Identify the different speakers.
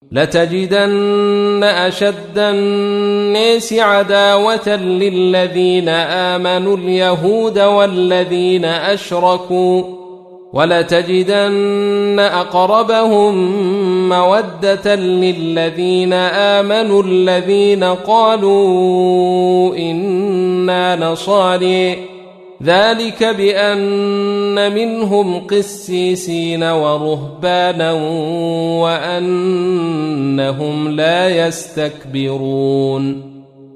Speaker 1: لتجدن أشد الناس عداوة للذين آمنوا اليهود والذين أشركوا ولتجدن أقربهم مودة للذين آمنوا الذين قالوا إنا نصارى ذلك بأن منهم قسيسين ورهبانا وأنهم لا يستكبرون